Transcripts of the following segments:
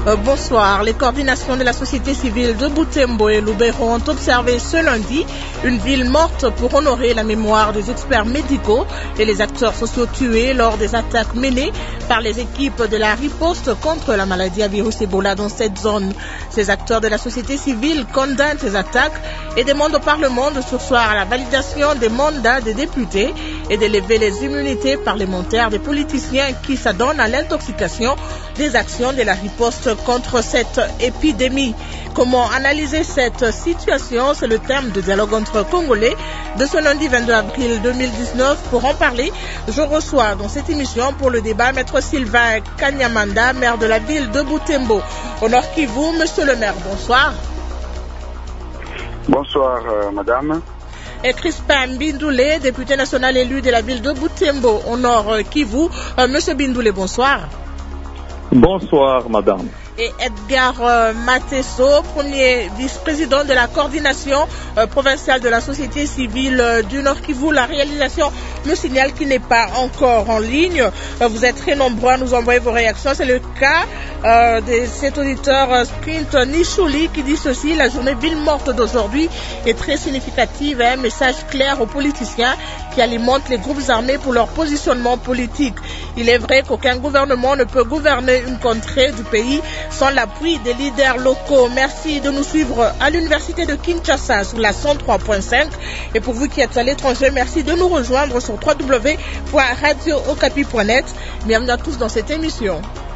Bonsoir. Les coordinations de la société civile de Butembo et Lubero ont observé ce lundi une ville morte pour honorer la mémoire des experts médicaux et les acteurs sociaux tués lors des attaques menées par les équipes de la riposte contre la maladie à virus Ebola dans cette zone. Ces acteurs de la société civile condamnent ces attaques et demandent au Parlement de surseoir à la validation des mandats des députés et d'élever les immunités parlementaires des politiciens qui s'adonnent à l'intoxication des actions de la riposte contre cette épidémie. Comment analyser cette situation? C'est le thème de dialogue entre Congolais de ce lundi 22 avril 2019. Pour en parler, je reçois dans cette émission pour le débat Maître Sylvain Kanyamanda, maire de la ville de Butembo. Au Nord Kivu, monsieur le maire, bonsoir. Bonsoir, madame. Et Crispin Bindoulé, député national élu de la ville de Butembo, au Nord Kivu. Monsieur Bindoulé, bonsoir. Bonsoir, madame. Et Edgar Matesso, premier vice-président de la coordination provinciale de la société civile du Nord Kivu. La réalisation me signale qu'il n'est pas encore en ligne. Vous êtes très nombreux à nous envoyer vos réactions. C'est le cas de cet auditeur Sprint Nichouli qui dit ceci: la journée ville morte d'aujourd'hui est très significative et un message clair aux politiciens qui alimentent les groupes armés pour leur positionnement politique. Il est vrai qu'aucun gouvernement ne peut gouverner une contrée du pays sans l'appui des leaders locaux. Merci de nous suivre à l'université de Kinshasa sur la 103.5. Et pour vous qui êtes à l'étranger, merci de nous rejoindre sur www.radiookapi.net. Bienvenue à tous dans cette émission.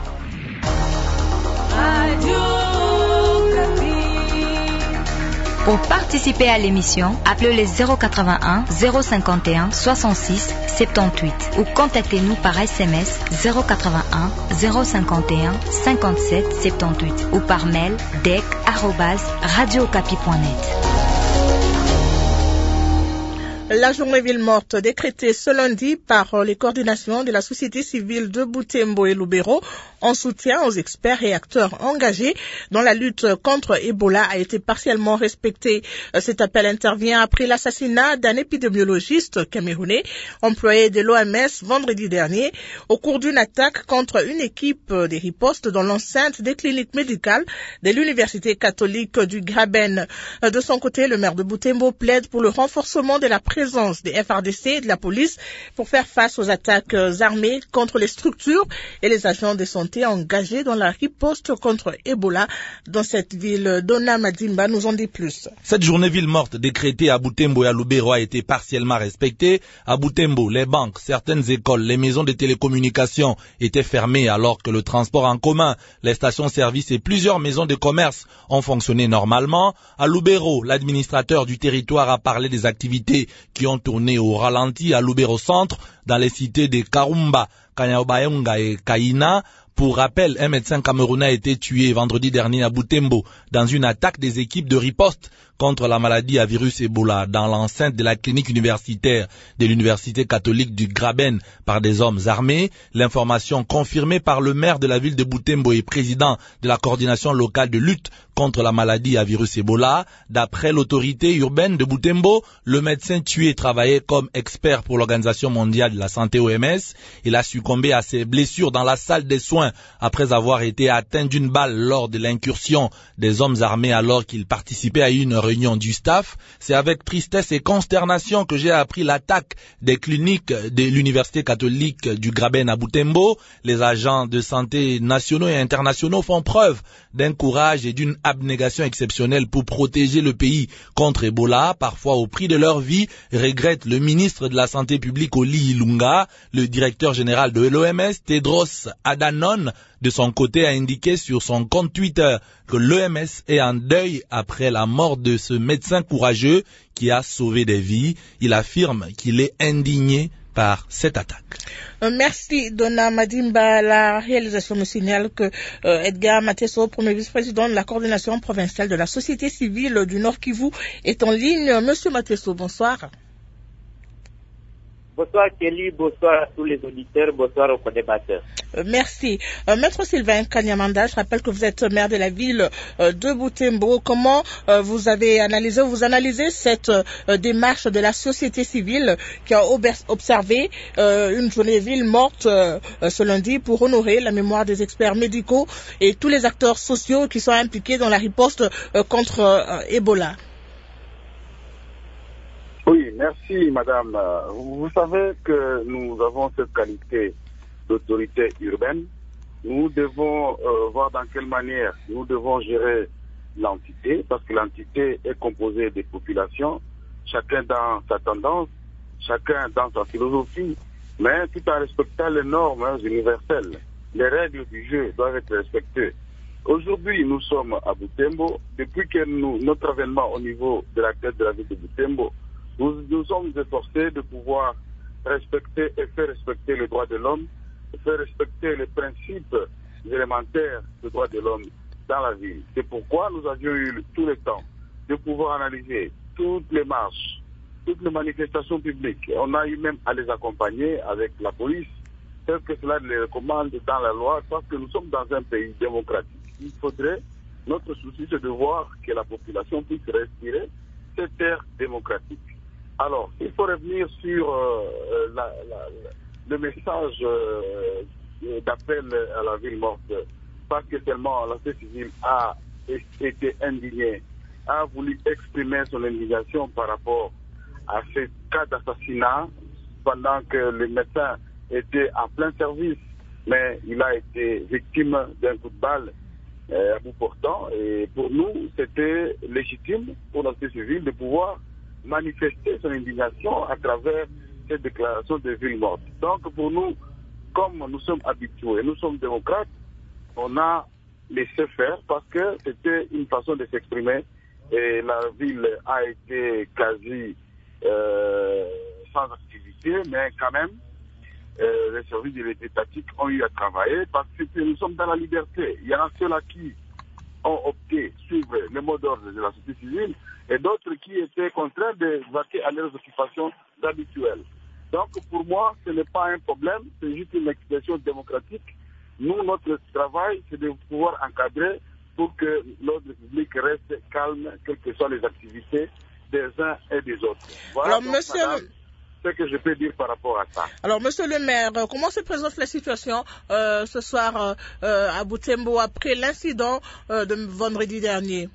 Pour participer à l'émission, appelez les 081 051 66 78 ou contactez-nous par SMS 081 051 57 78 ou par mail dec@radiookapi.net. La journée ville morte décrétée ce lundi par les coordinations de la société civile de Butembo et Lubero en soutien aux experts et acteurs engagés dans la lutte contre Ebola a été partiellement respectée. Cet appel intervient après l'assassinat d'un épidémiologiste camerounais employé de l'OMS vendredi dernier au cours d'une attaque contre une équipe des ripostes dans l'enceinte des cliniques médicales de l'université catholique du Graben. De son côté, le maire de Butembo plaide pour le renforcement de la présence des FRDC et de la police pour faire face aux attaques armées contre les structures et les agents de santé engagés dans la riposte contre Ebola dans cette ville. Donna Madimba nous en dit plus. Cette journée ville morte décrétée à Butembo et à Lubero a été partiellement respectée. À Butembo, les banques, certaines écoles, les maisons de télécommunications étaient fermées alors que le transport en commun, les stations-service et plusieurs maisons de commerce ont fonctionné normalement. À Lubero, l'administrateur du territoire a parlé des activités qui ont tourné au ralenti à Lubero Centre, dans les cités de Karumba, Kanyabayonga et Kaina. Pour rappel, un médecin camerounais a été tué vendredi dernier à Butembo dans une attaque des équipes de riposte contre la maladie à virus Ebola dans l'enceinte de la clinique universitaire de l'université catholique du Graben par des hommes armés. L'information confirmée par le maire de la ville de Butembo et président de la coordination locale de lutte contre la maladie à virus Ebola. D'après l'autorité urbaine de Butembo, le médecin tué travaillait comme expert pour l'Organisation mondiale de la santé OMS. Il a succombé à ses blessures dans la salle des soins après avoir été atteint d'une balle lors de l'incursion des hommes armés alors qu'il participait à une réunion du staff. C'est avec tristesse et consternation que j'ai appris l'attaque des cliniques de l'université catholique du Graben à Butembo. Les agents de santé nationaux et internationaux font preuve d'un courage et d'une abnégation exceptionnelle pour protéger le pays contre Ebola, parfois au prix de leur vie, regrette le ministre de la Santé publique Oli Ilunga. Le directeur général de l'OMS, Tedros Adhanom, de son côté, a indiqué sur son compte Twitter que l'OMS est en deuil après la mort de ce médecin courageux qui a sauvé des vies. Il affirme qu'il est indigné par cette attaque. Merci Donna Madimba. La réalisation me signale que Edgar Matesso, premier vice-président de la coordination provinciale de la société civile du Nord Kivu, est en ligne. Monsieur Matesso, bonsoir. Bonsoir Kelly, bonsoir à tous les auditeurs, bonsoir aux co-débatteurs. Merci. Maître Sylvain Kanyamanda, je rappelle que vous êtes maire de la ville de Butembo. Comment vous analysez cette démarche de la société civile qui a observé une journée ville morte ce lundi pour honorer la mémoire des experts médicaux et tous les acteurs sociaux qui sont impliqués dans la riposte contre Ebola? Oui, merci madame. Vous savez que nous avons cette qualité d'autorité urbaine. Nous devons voir dans quelle manière nous devons gérer l'entité, parce que l'entité est composée des populations, chacun dans sa tendance, chacun dans sa philosophie, mais tout en respectant les normes universelles. Les règles du jeu doivent être respectées. Aujourd'hui, nous sommes à Butembo. Depuis que notre avènement au niveau de la tête de la ville de Butembo, nous sommes efforcés de pouvoir respecter et faire respecter les droits de l'homme, faire respecter les principes élémentaires des droits de l'homme dans la ville. C'est pourquoi nous avions eu tout le temps de pouvoir analyser toutes les marches, toutes les manifestations publiques. On a eu même à les accompagner avec la police, tel que cela les recommande dans la loi, parce que nous sommes dans un pays démocratique. Il faudrait, notre souci, c'est de voir que la population puisse respirer cet air démocratique. Alors, il faut revenir sur le message d'appel à la ville morte, parce que tellement la société civile a été indignée, a voulu exprimer son indignation par rapport à ce cas d'assassinat, pendant que les médecins étaient en plein service, mais il a été victime d'un coup de balle à bout portant. Et pour nous, c'était légitime pour la société civile de pouvoir manifester son indignation à travers cette déclaration de ville morte. Donc pour nous, comme nous sommes habitués, nous sommes démocrates, on a laissé faire parce que c'était une façon de s'exprimer et la ville a été quasi sans activité, mais quand même les services de l'État étatique ont eu à travailler parce que nous sommes dans la liberté. Il y en a ceux-là qui ont opté suivre les mots d'ordre de la société civile et d'autres qui étaient contraints de vaquer à leurs occupations habituelles. Donc pour moi, ce n'est pas un problème, c'est juste une expression démocratique. Nous, notre travail, c'est de pouvoir encadrer pour que l'ordre public reste calme, quelles que soient les activités des uns et des autres. Voilà. Alors, monsieur, madame, ce que je peux dire par rapport à ça. Alors, monsieur le maire, comment se présente la situation ce soir à Butembo après l'incident de vendredi dernier?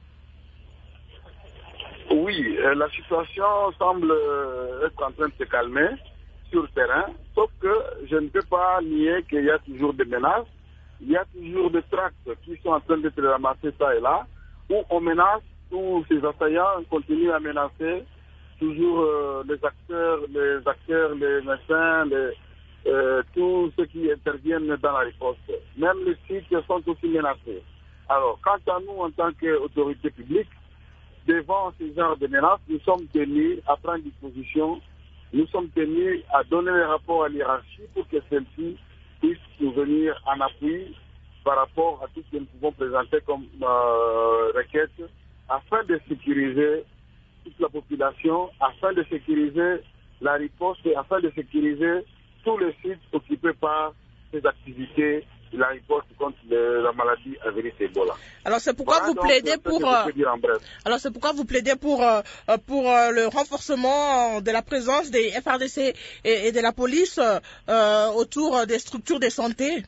Oui, la situation semble être en train de se calmer sur le terrain, sauf que je ne peux pas nier qu'il y a toujours des menaces, il y a toujours des tracts qui sont en train d'être ramassés ça et là, où on menace, où ces assaillants continuent à menacer toujours les acteurs, les médecins, tous ceux qui interviennent dans la riposte. Même les sites sont aussi menacés. Alors, quant à nous, en tant qu'autorité publique, devant ce genre de menaces, nous sommes tenus à prendre disposition, nous sommes tenus à donner les rapports à l'hierarchie pour que celle-ci puisse nous venir en appui par rapport à tout ce que nous pouvons présenter comme requête afin de sécuriser toute la population, afin de sécuriser la riposte et afin de sécuriser tous les sites occupés par ces activités de la riposte contre la maladie à virus Ebola. Alors c'est pourquoi vous plaidez pour le renforcement de la présence des FARDC et de la police autour des structures de santé.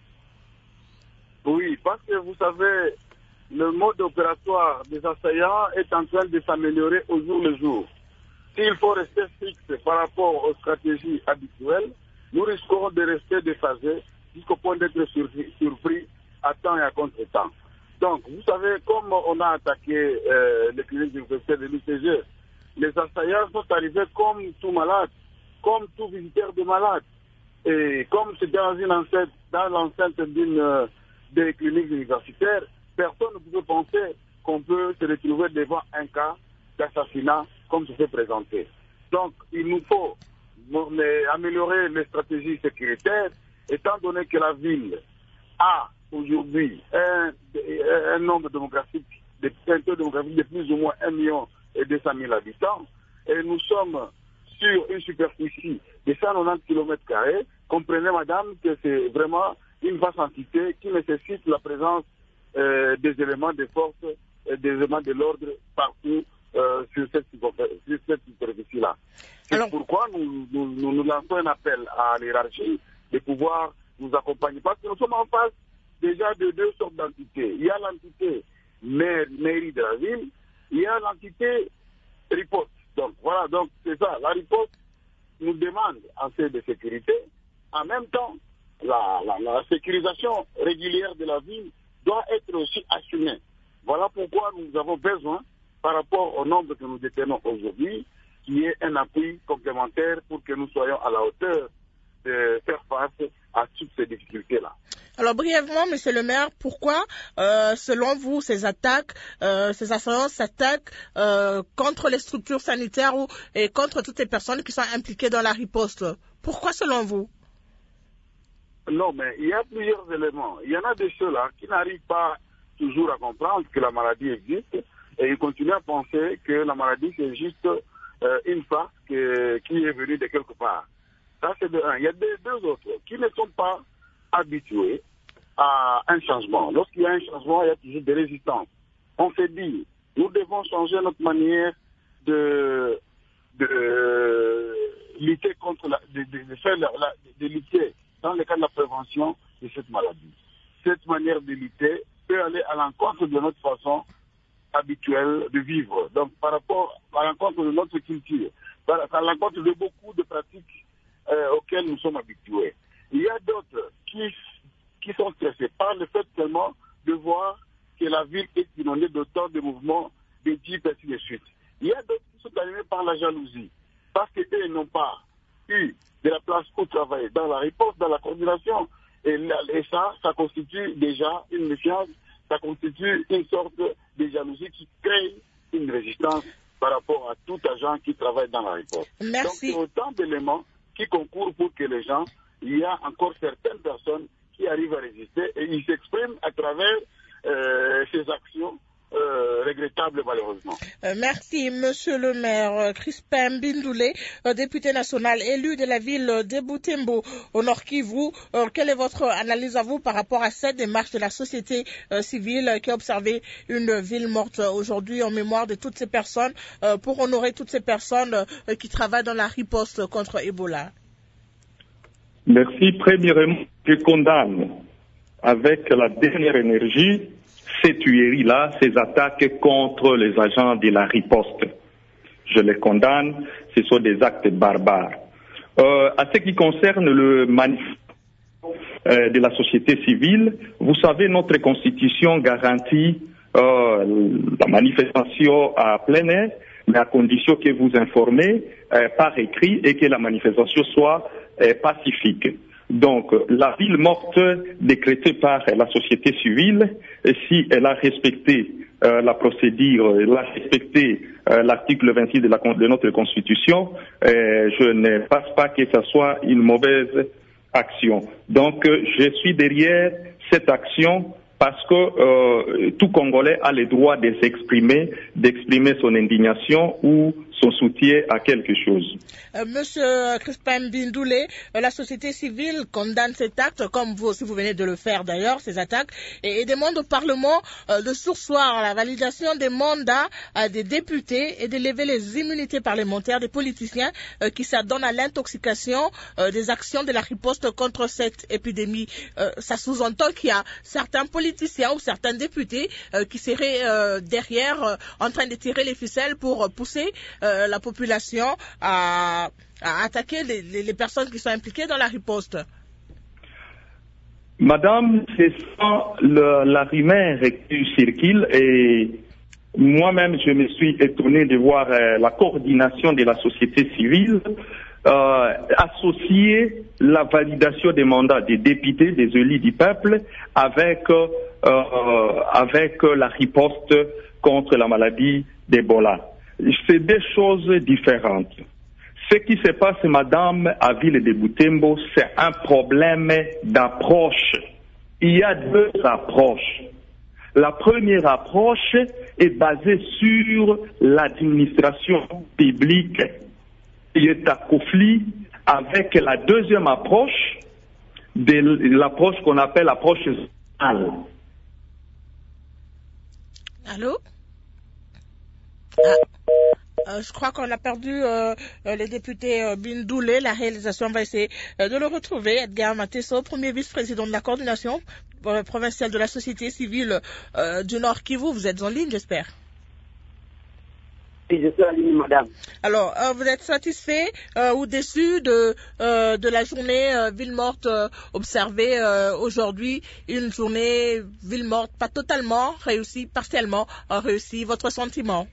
Oui, parce que vous savez, le mode opératoire des assaillants est en train de s'améliorer au jour le jour. S'il faut rester fixe par rapport aux stratégies habituelles, nous risquons de rester déphasés jusqu'au point d'être surpris à temps et à contre-temps. Donc, vous savez, comme on a attaqué les cliniques universitaires de l'UCG, les assaillants sont arrivés comme tout malade, comme tout visiteur de malade. Et comme c'était dans l'enceinte d'une des cliniques universitaires, personne ne pouvait penser qu'on peut se retrouver devant un cas d'assassinat comme se fait présenter. Donc, il nous faut améliorer les stratégies sécuritaires, étant donné que la ville a aujourd'hui un nombre démographique, un taux démographique de plus ou moins 1,2 million habitants, et nous sommes sur une superficie de 190 km², comprenez, madame, que c'est vraiment une vaste entité qui nécessite la présence des éléments de force, des éléments de l'ordre partout sur cette superficie-là. C'est pourquoi nous lançons un appel à l'hierarchie de pouvoir nous accompagner. Parce que nous sommes en face déjà de deux sortes d'entités. Il y a l'entité mairie de la ville, il y a l'entité riposte. Donc voilà, donc c'est ça. La riposte nous demande assez de sécurité. En même temps, la sécurisation régulière de la ville doit être aussi assumée. Voilà pourquoi nous avons besoin, par rapport au nombre que nous détenons aujourd'hui, qu'il y ait un appui complémentaire pour que nous soyons à la hauteur de faire face à toutes ces difficultés-là. Alors brièvement, monsieur le maire, pourquoi, selon vous, ces attaques, ces assaillants s'attaquent contre les structures sanitaires et contre toutes les personnes qui sont impliquées dans la riposte? Pourquoi, selon vous? Non, mais il y a plusieurs éléments. Il y en a de ceux-là qui n'arrivent pas toujours à comprendre que la maladie existe et ils continuent à penser que la maladie, c'est juste une farce qui est venue de quelque part. Ça, c'est de un. Il y a deux autres qui ne sont pas habitués à un changement. Lorsqu'il y a un changement, il y a toujours des résistances. On s'est dit, nous devons changer notre manière de lutter contre de lutter dans le cas de la prévention de cette maladie. Cette manière de lutter peut aller à l'encontre de notre façon habituelle de vivre. Donc, à l'encontre de notre culture, à l'encontre de beaucoup de pratiques auxquelles nous sommes habitués. Il y a d'autres qui sont stressés par le fait seulement de voir que la ville est inondée d'autant de mouvements de type ainsi de suite. Il y a d'autres qui sont animés par la jalousie, parce qu'eux n'ont pas eu de la place pour travailler dans la réponse, dans la coordination. Et ça constitue déjà une méfiance, ça constitue une sorte de jalousie qui crée une résistance par rapport à tout agent qui travaille dans la réponse. Merci. Donc c'est autant d'éléments qui concourent pour que les gens, il y a encore certaines personnes qui arrivent à résister et ils s'expriment à travers ces actions regrettables malheureusement. Merci monsieur le maire Crispin Bindoulé, député national élu de la ville de Butembo au Nord Kivu. Quelle est votre analyse à vous par rapport à cette démarche de la société civile qui a observé une ville morte aujourd'hui en mémoire de toutes ces personnes pour honorer toutes ces personnes qui travaillent dans la riposte contre Ebola? Merci. Premièrement, je condamne avec la dernière énergie ces tueries-là, ces attaques contre les agents de la riposte. Je les condamne, ce sont des actes barbares. À ce qui concerne le manifeste de la société civile, vous savez, notre constitution garantit la manifestation à plein air, mais à condition que vous informez par écrit et que la manifestation soit pacifique. Donc, la ville morte décrétée par la société civile, si elle a respecté la procédure, elle a respecté l'article 26 de notre Constitution, je ne pense pas que ce soit une mauvaise action. Donc, je suis derrière cette action parce que tout Congolais a le droit de s'exprimer, d'exprimer son indignation ou son soutien à quelque chose. Monsieur Crispin Bindoulé, la société civile condamne cet acte, comme vous aussi vous venez de le faire d'ailleurs, ces attaques, et demande au Parlement de surseoir à la validation des mandats des députés et de lever les immunités parlementaires des politiciens qui s'adonnent à l'intoxication des actions de la riposte contre cette épidémie. Ça sous-entend qu'il y a certains politiciens ou certains députés qui seraient derrière en train de tirer les ficelles pour pousser la population à attaquer les personnes qui sont impliquées dans la riposte. Madame, c'est ça la rumeur qui circule et moi-même je me suis étonné de voir la coordination de la société civile associer la validation des mandats des députés, des élus du peuple avec la riposte contre la maladie d'Ebola. C'est des choses différentes. Ce qui se passe, madame, à Ville de Butembo, c'est un problème d'approche. Il y a deux approches. La première approche est basée sur l'administration publique qui est à conflit avec la deuxième approche, l'approche qu'on appelle l'approche zonale. Allô? Je crois qu'on a perdu le député Bindoulé. La réalisation va essayer de le retrouver. Edgar Matesso, premier vice-président de la coordination provinciale de la société civile du Nord Kivu. Vous êtes en ligne, j'espère. Oui, je suis en ligne, madame. Alors, vous êtes satisfait ou déçu de la journée ville morte observée aujourd'hui? Une journée ville morte pas totalement réussie, partiellement réussie. Votre sentiment?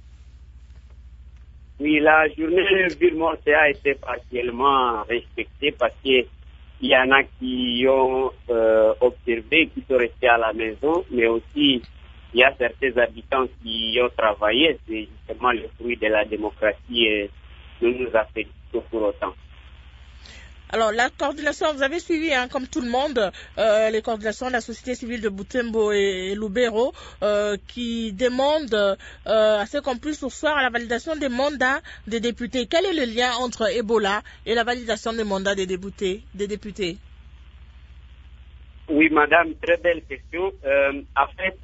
Oui, la journée ville morte a été partiellement respectée parce qu'il y en a qui ont observé, qui sont restés à la maison, mais aussi il y a certains habitants qui ont travaillé. C'est justement le fruit de la démocratie et nous nous affectons pour autant. Alors, la coordination, vous avez suivi, comme tout le monde, les coordinations de la société civile de Butembo et Lubero qui demandent à ce qu'on puisse surseoir à la validation des mandats des députés. Quel est le lien entre Ebola et la validation des mandats des députés? Oui, madame, très belle question. En fait,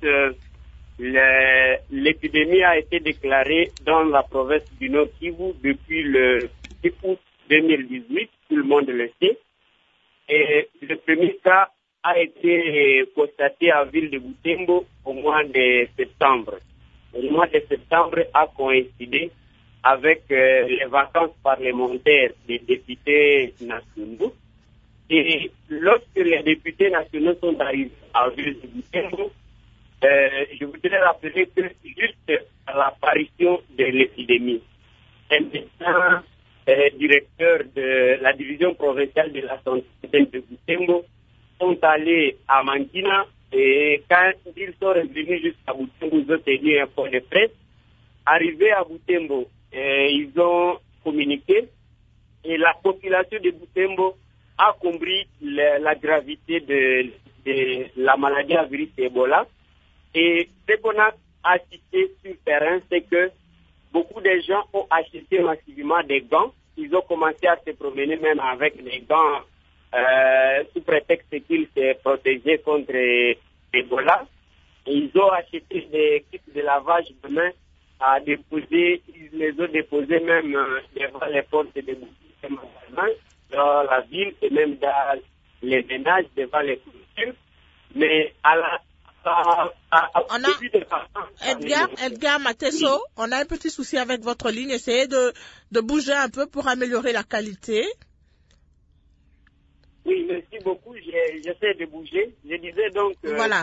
l'épidémie a été déclarée dans la province du Nord Kivu depuis le 6 août 2018, tout le monde le sait. Et le premier cas a été constaté à la ville de Butembo au mois de septembre. Le mois de septembre a coïncidé avec les vacances parlementaires des députés nationaux. Et lorsque les députés nationaux sont arrivés à la ville de Butembo, je voudrais rappeler que juste à l'apparition de l'épidémie, un médecin directeur de la division provinciale de la santé de Butembo sont allés à Mangina et quand ils sont revenus jusqu'à Butembo, ils ont tenu un point de presse. Arrivés à Butembo, ils ont communiqué et la population de Butembo a compris la gravité de la maladie à virus Ebola. Et ce qu'on a assisté sur le terrain, c'est que beaucoup de gens ont acheté massivement des gants. Ils ont commencé à se promener même avec des gants sous prétexte qu'ils se protégeaient contre Ebola. Et ils ont acheté des kits de lavage de mains à déposer. Ils les ont déposés même devant les portes des magasins dans la ville et même dans les ménages devant les clôtures. Mais à la Edgar Matesso, on a un petit souci avec votre ligne. Essayez de bouger un peu pour améliorer la qualité. Oui, merci beaucoup. J'essaie de bouger. Je disais donc... voilà.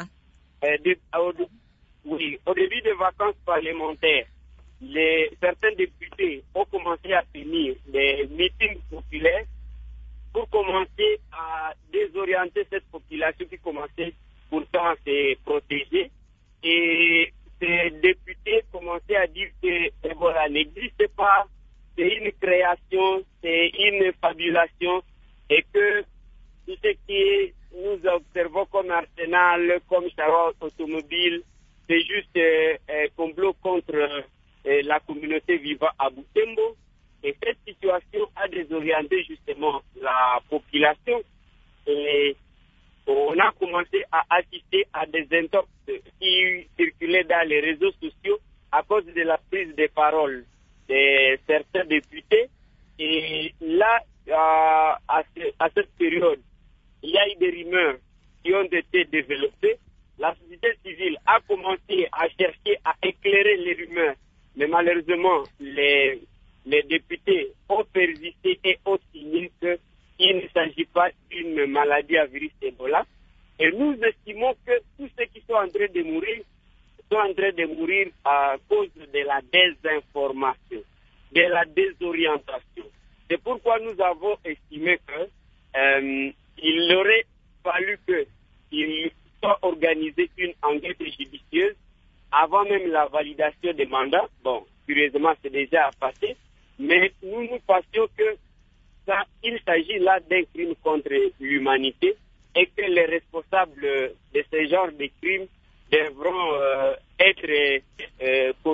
Au début des vacances parlementaires, certains députés ont commencé à tenir des meetings populaires pour commencer à désorienter cette population qui commençait pourtant à se protéger. Et ces députés commençaient à dire que Ebola n'existe pas, c'est une création, c'est une fabulation, et que tout ce qui nous observons comme arsenal, comme charrette automobile, c'est juste un complot contre la communauté vivant à Butembo. Et cette situation a désorienté justement la population. Et on a commencé à assister à des intox qui circulaient dans les réseaux sociaux à cause de la prise de parole de certains députés. Et là, à cette période, il y a eu des rumeurs qui ont été développées. La société civile a commencé à chercher à éclairer les rumeurs, mais malheureusement, les députés ont persisté et ont signé qu'il ne s'agit pas d'une maladie à virus Ebola. Et nous estimons que tous ceux qui sont en train de mourir sont en train de mourir à cause de la désinformation, de la désorientation. C'est pourquoi nous avons estimé qu'il aurait fallu qu'il soit organisé une enquête judicieuse avant même la validation des mandats. Bon, curieusement, c'est déjà passé, mais nous pensions que il s'agit là d'un crime contre l'humanité et que les responsables de ce genre de crimes devront être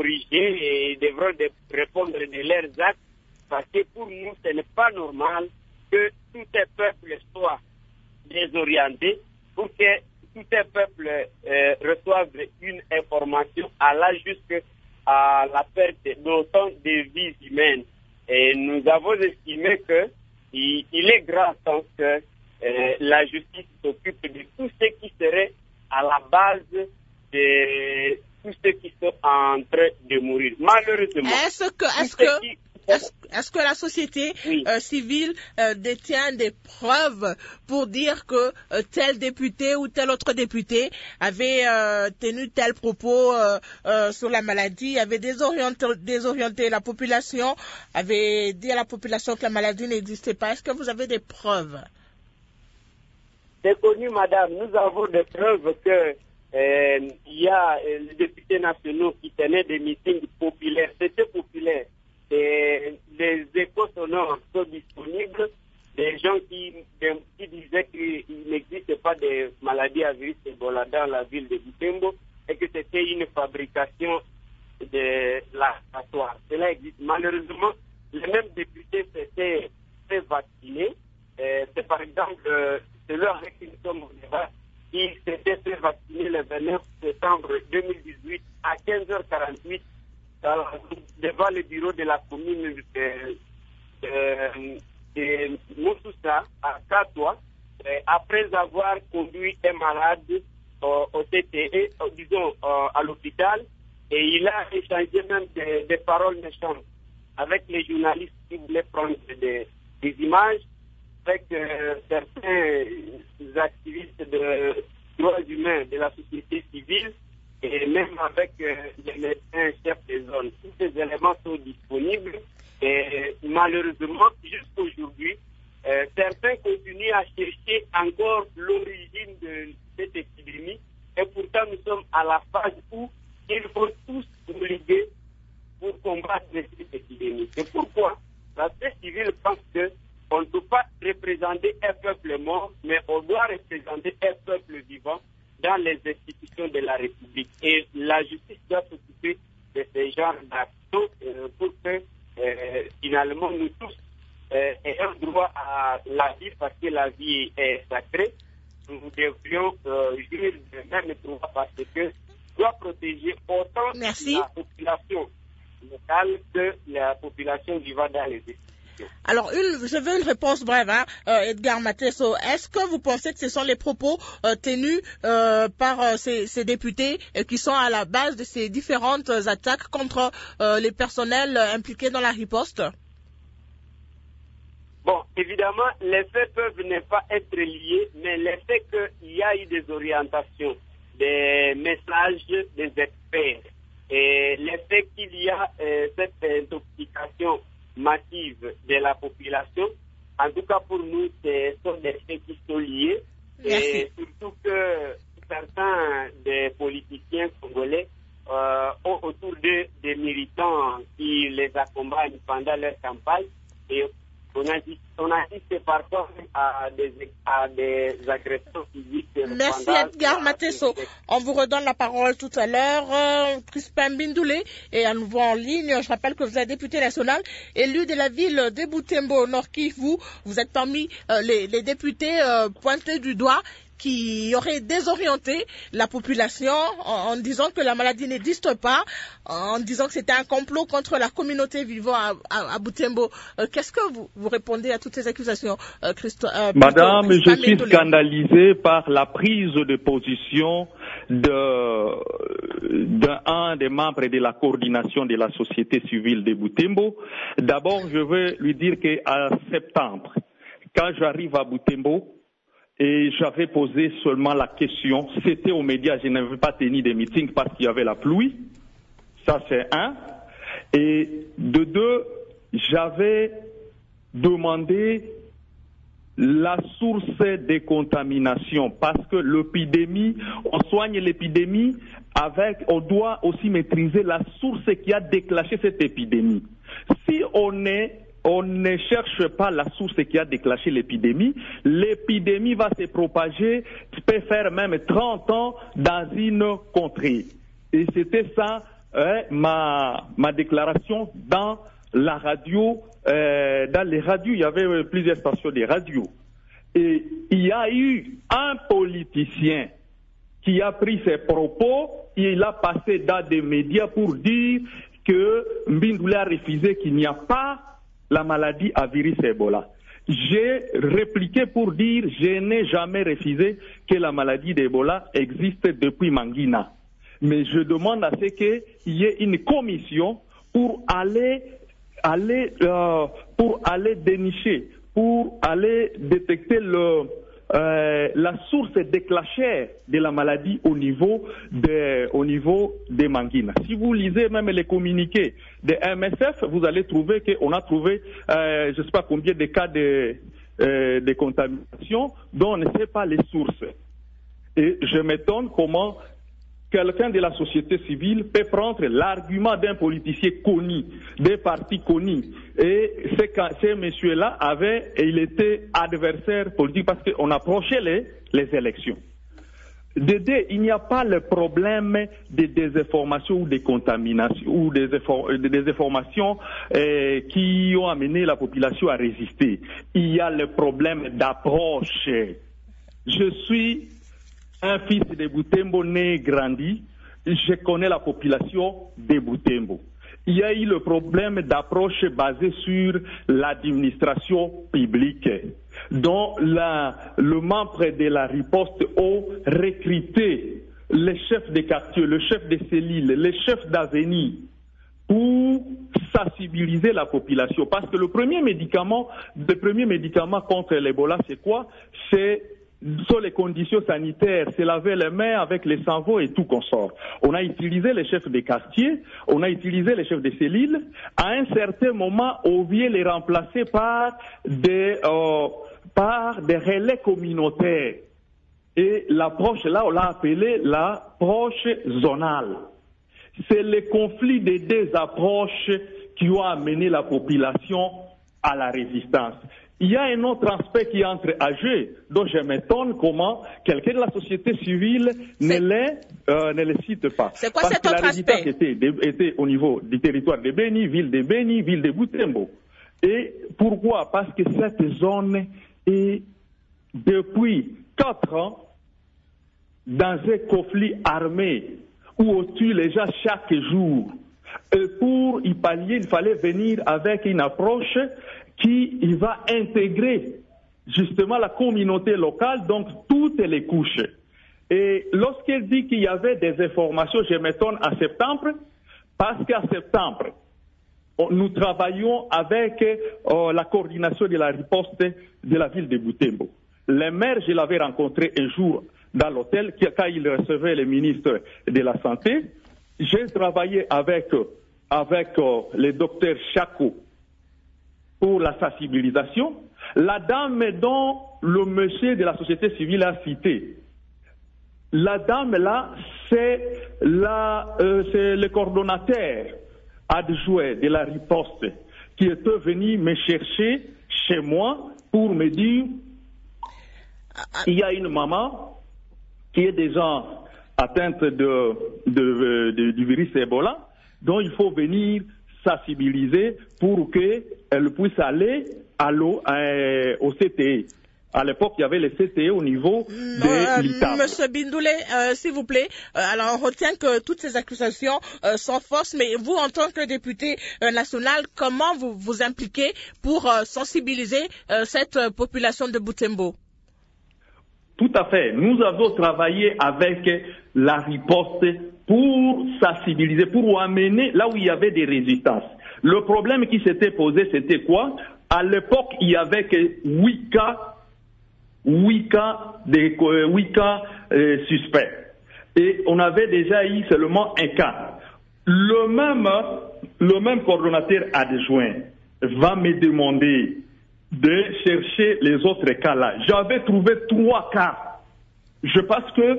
corrigés et devront répondre de leurs actes, parce que pour nous, ce n'est pas normal que tous ces peuples soient désorientés, pour que tous ces peuples reçoevent une information allant jusqu'à la perte d'autant de vies humaines. Et nous avons estimé qu'il est grand temps que la justice s'occupe de tout ce qui serait à la base de tous ceux qui sont en train de mourir. Malheureusement. Est-ce que la société civile détient des preuves pour dire que tel député ou tel autre député avait tenu tel propos sur la maladie, avait désorienté la population, avait dit à la population que la maladie n'existait pas? Est-ce que vous avez des preuves? C'est connu, madame. Nous avons des preuves que il y a les députés nationaux qui tenaient des meetings populaires. C'était populaire. Et les échos sonores sont disponibles. Des gens qui disaient qu'il n'existe pas de maladies à virus Ebola dans la ville de Butembo et que c'était une fabrication de laboratoire. Cela existe. Malheureusement, les mêmes députés s'étaient fait vacciner. C'est par exemple celui avec qui nous sommes au débat qui s'était fait vacciner le 29 septembre 2018 à 15h48 devant le bureau de la commune de Moussoussa à Katoa, après avoir conduit un malade au TTE, disons à l'hôpital, et il a échangé même des paroles méchantes avec les journalistes qui voulaient prendre des images, avec certains activistes de droits humains de la société civile, et même avec les médecins chefs de zone. Tous ces éléments sont disponibles et malheureusement, jusqu'aujourd'hui, certains continuent à chercher encore l'origine de cette épidémie et pourtant nous sommes à la phase où il faut tous nous liguer pour combattre cette épidémie. C'est pourquoi la société civile pense qu'on ne peut pas représenter un peuple mort, mais on doit représenter un peuple vivant dans les institutions de la République. Et la justice doit s'occuper de ces genres d'actions pour que finalement nous tous ayons droit à la vie, parce que la vie est sacrée. Nous devrions jouir de même droit parce que doit protéger autant la population locale que la population vivant dans les institutions. Alors, je veux une réponse brève, Edgar Mateso. Est-ce que vous pensez que ce sont les propos tenus par ces députés qui sont à la base de ces différentes attaques contre les personnels impliqués dans la riposte? Bon, évidemment, les faits peuvent ne pas être liés, mais le fait qu'il y a eu des orientations, des messages des experts, et le fait qu'il y a cette intoxication massive de la population, en tout cas pour nous, ce sont des faits qui sont liés. Merci. Et surtout que certains des politiciens congolais ont autour d'eux des militants qui les accompagnent pendant leur campagne, et on assiste parfois à des agressions physiques. Merci Edgar Mateso. On vous redonne la parole tout à l'heure. Crispin Bindoulé est à nouveau en ligne. Je rappelle que vous êtes député national, élu de la ville de Butembo, Nord Kivu. Vous êtes parmi les députés pointés du doigt qui aurait désorienté la population en disant que la maladie n'existe pas, en disant que c'était un complot contre la communauté vivant à Butembo. Qu'est-ce que vous répondez à toutes ces accusations, Madame, je suis scandalisé par la prise de position d'un des membres de la coordination de la société civile de Butembo. D'abord, je veux lui dire qu'en septembre, quand j'arrive à Butembo, et j'avais posé seulement la question, c'était aux médias, je n'avais pas tenu des meetings parce qu'il y avait la pluie, ça c'est un. Et de deux, j'avais demandé la source des contaminations parce que l'épidémie, on soigne l'épidémie on doit aussi maîtriser la source qui a déclenché cette épidémie. Si on ne cherche pas la source qui a déclenché l'épidémie va se propager, peut faire même 30 ans dans une contrée. Et c'était ça ma déclaration dans la radio, dans les radios, il y avait plusieurs stations de radio. Et il y a eu un politicien qui a pris ses propos, et il a passé dans des médias pour dire que Mbindoulé a refusé qu'il n'y a pas la maladie à virus Ebola. J'ai répliqué pour dire je n'ai jamais refusé que la maladie d'Ebola existe depuis Mangina. Mais je demande à ce qu'il y ait une commission pour aller dénicher, pour aller détecter la source déclencheur de la maladie au niveau des Mangina. Si vous lisez même les communiqués de MSF, vous allez trouver qu'on a trouvé je ne sais pas combien de cas de contamination dont on ne sait pas les sources. Et je m'étonne comment quelqu'un de la société civile peut prendre l'argument d'un politicien connu, des partis connus. Et ces messieurs-là il était adversaire politique parce qu'on approchait les élections. Dédé, il n'y a pas le problème de désinformation ou de contamination ou des informations qui ont amené la population à résister. Il y a le problème d'approche. Je suis un fils de Butembo né et grandi, je connais la population de Butembo. Il y a eu le problème d'approche basée sur l'administration publique, dont le membre de la riposte ont recruté les chefs de quartier, le chef de cellule, les chefs d'avenue pour sensibiliser la population. Parce que le premier médicament contre l'Ebola, c'est quoi? Sur les conditions sanitaires, c'est laver les mains avec les savons et tout consort. On a utilisé les chefs de quartier, on a utilisé les chefs de cellules. À un certain moment, on vient les remplacer par des relais communautaires. Et l'approche là, on l'a appelée l'approche zonale. C'est le conflit des deux approches qui ont amené la population à la résistance. Il y a un autre aspect qui entre à jeu, dont je m'étonne comment quelqu'un de la société civile ne le cite pas. C'est quoi cet autre aspect? Parce que la résistance était au niveau du territoire de Beni, ville de Butembo. Et pourquoi? Parce que cette zone est, depuis 4 ans, dans un conflit armé où on tue les gens chaque jour. Et pour y pallier, il fallait venir avec une approche qui va intégrer justement la communauté locale, donc toutes les couches. Et lorsqu'elle dit qu'il y avait des informations, je m'étonne en septembre, parce qu'en septembre, nous travaillons avec la coordination de la riposte de la ville de Butembo. Le maire, je l'avais rencontré un jour dans l'hôtel, quand il recevait le ministre de la Santé. J'ai travaillé avec le docteur Chako pour la sensibilisation. La dame dont le monsieur de la société civile a cité, la dame là, c'est le coordonnateur adjoint de la riposte qui est venu me chercher chez moi pour me dire il y a une maman qui est déjà atteinte du virus Ebola, dont il faut venir sensibiliser pour qu'elle puisse aller au CTE. À l'époque, il y avait les CTE au niveau de l'ITAB. Monsieur Bindoulé, s'il vous plaît, alors on retient que toutes ces accusations sont fausses, mais vous, en tant que député national, comment vous vous impliquez pour sensibiliser cette population de Butembo? Tout à fait. Nous avons travaillé avec la riposte pour sensibiliser, pour amener là où il y avait des résistances. Le problème qui s'était posé, c'était quoi? À l'époque, il y avait que 8 cas suspects. Et on avait déjà eu seulement un cas. Le même coordonnateur adjoint va me demander de chercher les autres cas là. J'avais trouvé 3 cas. Je pense que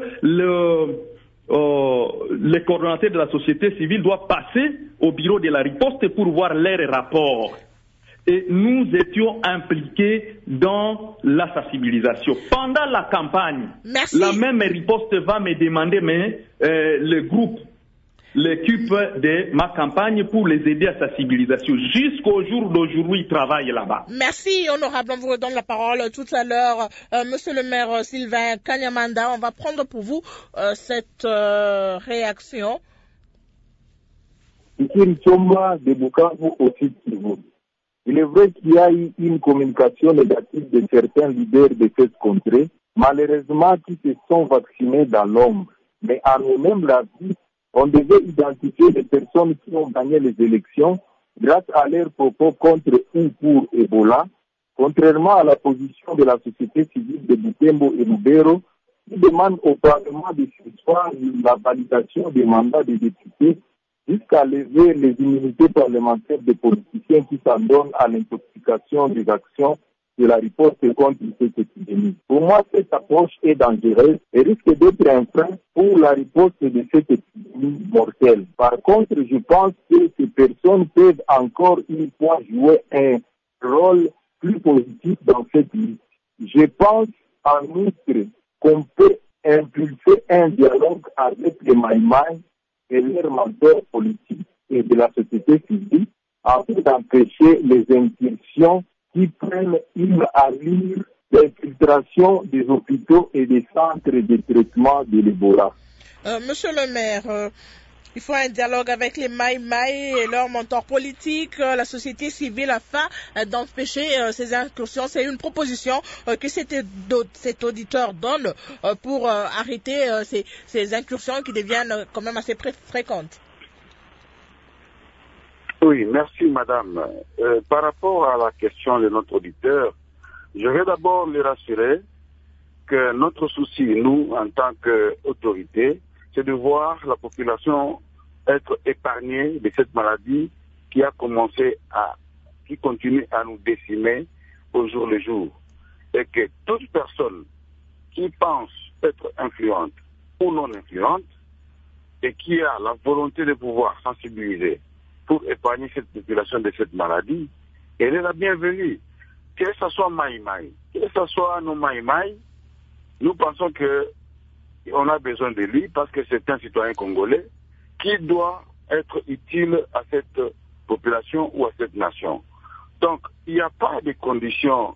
le coordonnateur de la société civile doit passer au bureau de la riposte pour voir leurs rapports. Et nous étions impliqués dans la sensibilisation. Pendant la campagne, Merci. La même riposte va me demander, mais le groupe l'équipe de ma campagne pour les aider à sa civilisation. Jusqu'au jour d'aujourd'hui, ils travaillent là-bas. Merci, honorable. On vous redonne la parole tout à l'heure. Monsieur le maire Sylvain Kanyamanda, on va prendre pour vous cette réaction. Ici, Tsomba de Bukavu aussi Kivu. Il est vrai qu'il y a eu une communication négative de certains leaders de cette contrée, malheureusement qui se sont vaccinés dans l'ombre. Mais à nous-mêmes, la vie, on devait identifier les personnes qui ont gagné les élections grâce à leurs propos contre ou pour Ebola, contrairement à la position de la société civile de Butembo et Lubero, qui demande au Parlement de suspendre la validation des mandats des députés jusqu'à lever les immunités parlementaires des politiciens qui s'en donnent à l'intoxication des actions de la riposte contre cette épidémie. Pour moi, cette approche est dangereuse et risque d'être un frein pour la riposte de cette épidémie mortelle. Par contre, je pense que ces personnes peuvent encore une fois jouer un rôle plus positif dans cette lutte. Je pense en outre qu'on peut impulser un dialogue avec les Maïmaï et leurs mentors politiques et de la société civile afin d'empêcher les incursions qui prennent une allure d'infiltration des hôpitaux et des centres de traitement de l'Ebola. Monsieur le maire, il faut un dialogue avec les Maïmaï et leurs mentors politiques, la société civile, afin d'empêcher ces incursions. C'est une proposition que cet auditeur donne pour arrêter ces incursions qui deviennent quand même assez fréquentes. Oui, merci madame. Par rapport à la question de notre auditeur, je vais d'abord les rassurer que notre souci, nous, en tant qu'autorité, c'est de voir la population être épargnée de cette maladie qui continue à nous décimer au jour le jour. Et que toute personne qui pense être influente ou non influente et qui a la volonté de pouvoir sensibiliser pour épargner cette population de cette maladie, elle est la bienvenue. Que ce soit Maïmaï, que ce soit non Maïmaï, nous pensons qu'on a besoin de lui parce que c'est un citoyen congolais qui doit être utile à cette population ou à cette nation. Donc, il n'y a pas de conditions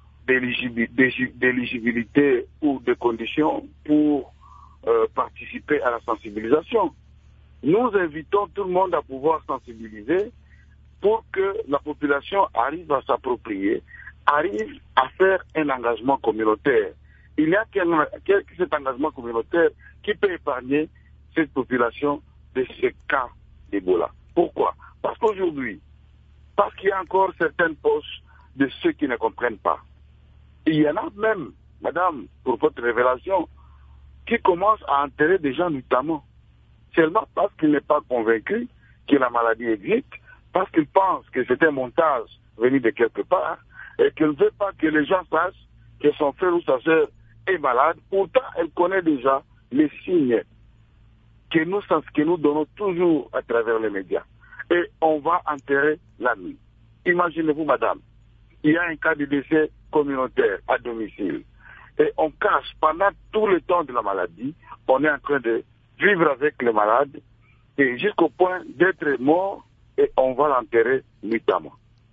d'éligibilité ou de conditions pour participer à la sensibilisation. Nous invitons tout le monde à pouvoir sensibiliser pour que la population arrive à s'approprier, arrive à faire un engagement communautaire. Il n'y a que cet engagement communautaire qui peut épargner cette population de ces cas d'Ebola. Pourquoi? Parce qu'aujourd'hui, parce qu'il y a encore certaines poches de ceux qui ne comprennent pas. Il y en a même, madame, pour votre révélation, qui commencent à enterrer des gens notamment. Seulement parce qu'il n'est pas convaincu que la maladie existe, parce qu'il pense que c'est un montage venu de quelque part, et qu'il ne veut pas que les gens sachent que son frère ou sa soeur est malade. Pourtant, elle connaît déjà les signes que nous donnons toujours à travers les médias. Et on va enterrer la nuit. Imaginez-vous, madame, il y a un cas de décès communautaire à domicile. Et on cache pendant tout le temps de la maladie, on est en train de vivre avec le malade, et jusqu'au point d'être mort, et on va l'enterrer nuitamment.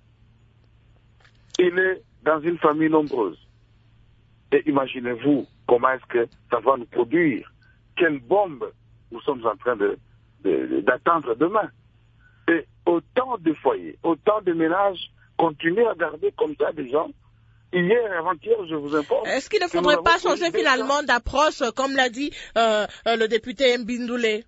Il est dans une famille nombreuse. Et imaginez-vous comment est-ce que ça va nous produire, quelle bombe nous sommes en train d'attendre demain. Et autant de foyers, autant de ménages continuent à garder comme ça des gens. Hier et avant-hier, je vous informe. Est-ce qu'il ne faudrait pas changer finalement d'approche, comme l'a dit le député Mbindoulé?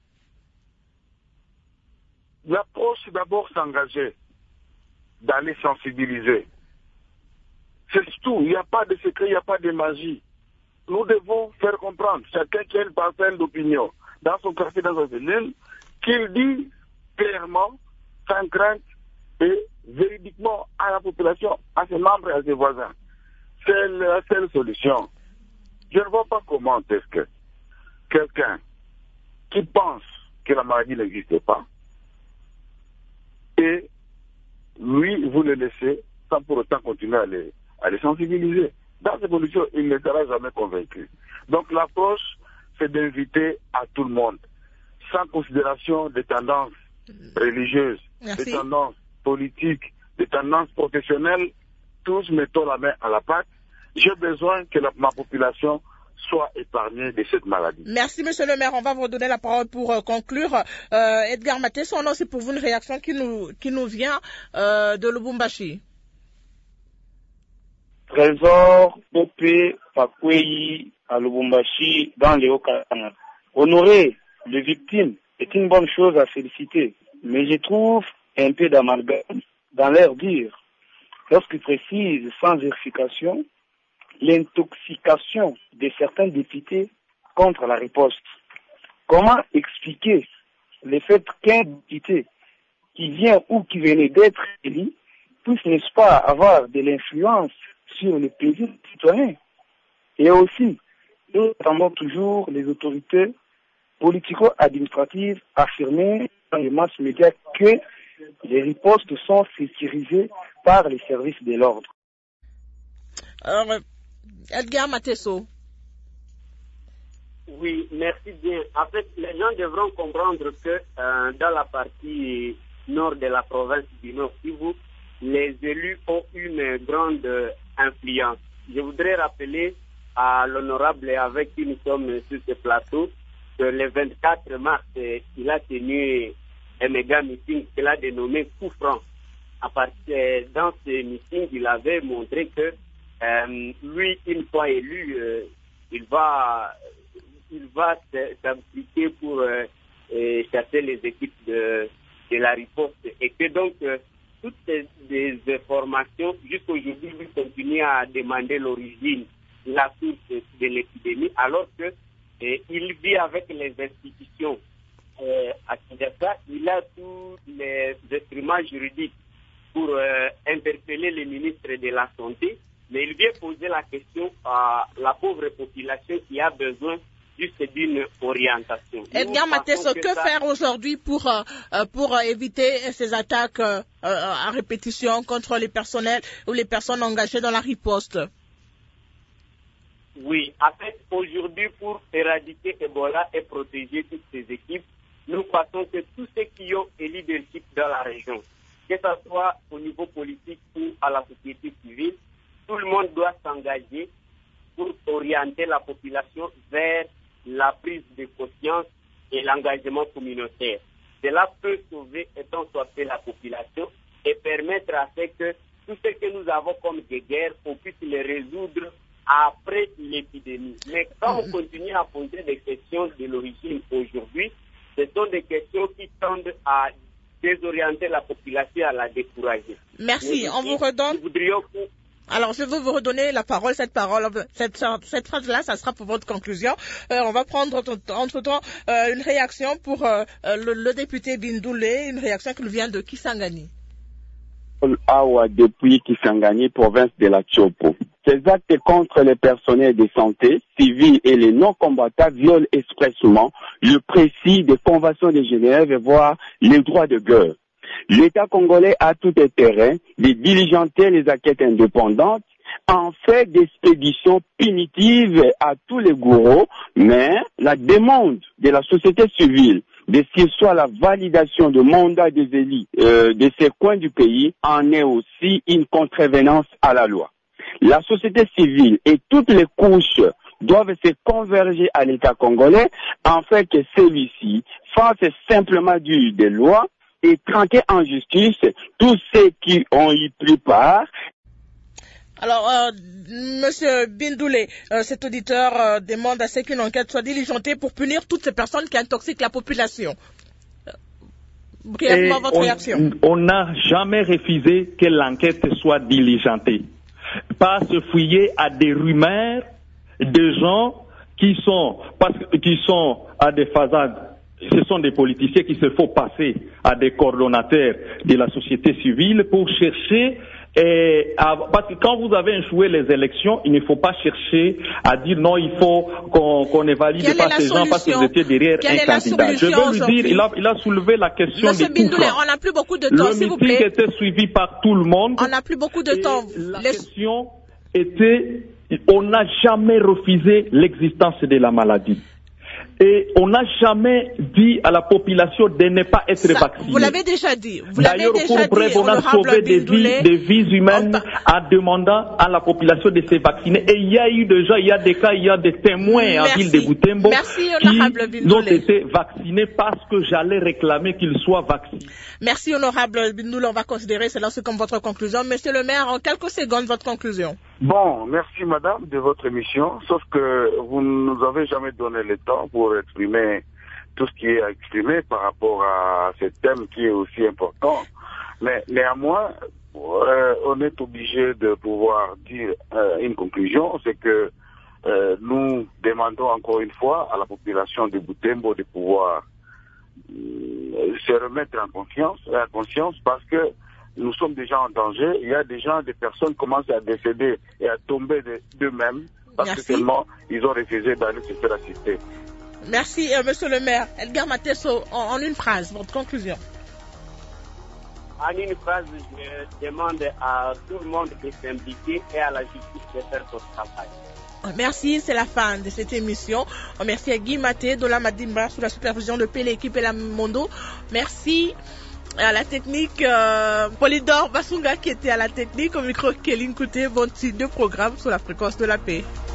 L'approche, c'est d'abord s'engager, d'aller sensibiliser. C'est tout. Il n'y a pas de secret, il n'y a pas de magie. Nous devons faire comprendre, chacun qui a une parcelle d'opinion, dans son quartier, dans sa ville, qu'il dit clairement, sans crainte et véridiquement à la population, à ses membres et à ses voisins. C'est la seule solution. Je ne vois pas comment est-ce que quelqu'un qui pense que la maladie n'existe pas, et lui, vous le laissez sans pour autant continuer à les sensibiliser. Dans ces conditions, il ne sera jamais convaincu. Donc l'approche, c'est d'inviter à tout le monde. sans considération des tendances religieuses, Merci. des tendances politiques, des tendances professionnelles, tous mettons la main à la pâte. J'ai besoin que ma population soit épargnée de cette maladie. Merci, monsieur le maire. On va vous redonner la parole pour conclure. Edgar Maté, son nom, c'est pour vous une réaction qui nous vient de Lubumbashi. Trésor Popé Pakweyi à Lubumbashi dans les Hauts-Katanga. Honorer les victimes est une bonne chose à féliciter, mais je trouve un peu d'amalgame dans l'air dire lorsqu'ils précisent sans vérification l'intoxication de certains députés contre la riposte. Comment expliquer le fait qu'un député qui vient ou qui venait d'être élu puisse, n'est-ce pas, avoir de l'influence sur le plaisir des citoyens? Et aussi, nous attendons toujours les autorités politico-administratives affirmer dans les masses médias que les ripostes sont sécurisées par les services de l'ordre. Alors, Edgar Matesso. Oui, merci bien. En fait, les gens devront comprendre que dans la partie nord de la province du Nord Kivu, les élus ont une grande influence. Je voudrais rappeler à l'honorable avec qui nous sommes sur ce plateau que le 24 mars, il a tenu un méga meeting qu'il a dénommé Coup franc. Dans ce meeting, il avait montré que lui, une fois élu, il va s'impliquer pour chasser les équipes de la riposte. Et que donc, toutes ces informations, jusqu'aujourd'hui, lui continue à demander l'origine, la source de l'épidémie, alors que il vit avec les institutions. À Kinshasa, il a tous les instruments juridiques pour interpeller les ministres de la Santé, mais il vient poser la question à la pauvre population qui a besoin juste d'une orientation. Edgar Matesso, que faire aujourd'hui pour éviter ces attaques à répétition contre les personnels ou les personnes engagées dans la riposte? Oui, en fait, aujourd'hui, pour éradiquer Ebola et protéger toutes ces équipes, nous pensons que tous ceux qui ont un leadership dans la région, que ce soit au niveau politique ou à la société civile, tout le monde doit s'engager pour orienter la population vers la prise de conscience et l'engagement communautaire. Cela peut sauver et tant soit fait la population et permettre à ce que tout ce que nous avons comme des guerres, on puisse les résoudre après l'épidémie. Mais quand on continue à poser des questions de l'origine aujourd'hui, ce sont des questions qui tendent à désorienter la population, à la décourager. Merci, on vous redonne. Alors, je veux vous redonner la parole, cette phrase-là, ça sera pour votre conclusion. On va prendre entre-temps une réaction pour le député Bindoulé, une réaction qui nous vient de Kisangani. Awa depuis Kisangani, province de la Tchopo. Ces actes contre les personnels de santé, civils et les non-combattants violent expressément le précis des conventions de Genève, voire les droits de guerre. L'État congolais a tout intérêt de diligenter les enquêtes indépendantes en fait d'expéditions punitives à tous les gourous, mais la demande de la société civile de ce qu'il soit la validation de mandat des élus de ces coins du pays en est aussi une contrevenance à la loi. La société civile et toutes les couches doivent se converger à l'État congolais afin que celui-ci fasse simplement du des lois et tranquer en justice tous ceux qui ont y pris part. Alors, Monsieur Bindoulé, cet auditeur demande à ce qu'une enquête soit diligentée pour punir toutes ces personnes qui intoxiquent la population. Brièvement, votre réaction. On n'a jamais refusé que l'enquête soit diligentée. Pas se fouiller à des rumeurs de gens qui sont à des façades. Ce sont des politiciens qui se font passer à des coordonnateurs de la société civile pour chercher, parce que quand vous avez échoué les élections, il ne faut pas chercher à dire non, il faut qu'on évalue pas ces gens parce que vous étiez derrière un candidat. Je veux lui dire, il a soulevé la question Monsieur Bindoulé, on n'a plus beaucoup de temps, s'il vous plaît. Le meeting était suivi par tout le monde. On n'a plus beaucoup de temps. La question était, on n'a jamais refusé l'existence de la maladie. Et on n'a jamais dit à la population de ne pas être vaccinée. Vous l'avez déjà dit. D'ailleurs, pour preuve, on a sauvé des vies humaines en demandant à la population de se vacciner. Et il y a eu déjà, il y a des cas, il y a des témoins en ville de Butembo qui ont été vaccinés parce que j'allais réclamer qu'ils soient vaccinés. Merci, honorable Bindoule. On va considérer cela comme votre conclusion. Monsieur le maire, en quelques secondes, votre conclusion. Bon, merci madame de votre émission, sauf que vous ne nous avez jamais donné le temps pour exprimer tout ce qui est à exprimer par rapport à ce thème qui est aussi important. Mais néanmoins, on est obligé de pouvoir dire une conclusion, c'est que nous demandons encore une fois à la population de Butembo de pouvoir se remettre en conscience parce que nous sommes déjà en danger. Il y a des personnes qui commencent à décéder et à tomber d'eux-mêmes parce que seulement ils ont refusé d'aller se faire assister. Merci, monsieur le maire. Edgar Matesso, en une phrase, votre conclusion. En une phrase, je demande à tout le monde de s'impliquer et à la justice de faire son travail. Merci, c'est la fin de cette émission. Merci à Guy Maté, Dola Madimba, sous la supervision de Pélé Équipe et la Mondo. Merci à la technique, Polydor Basunga qui était à la technique, au micro Kéline Kouté, bon titre de programme sur la fréquence de la paix.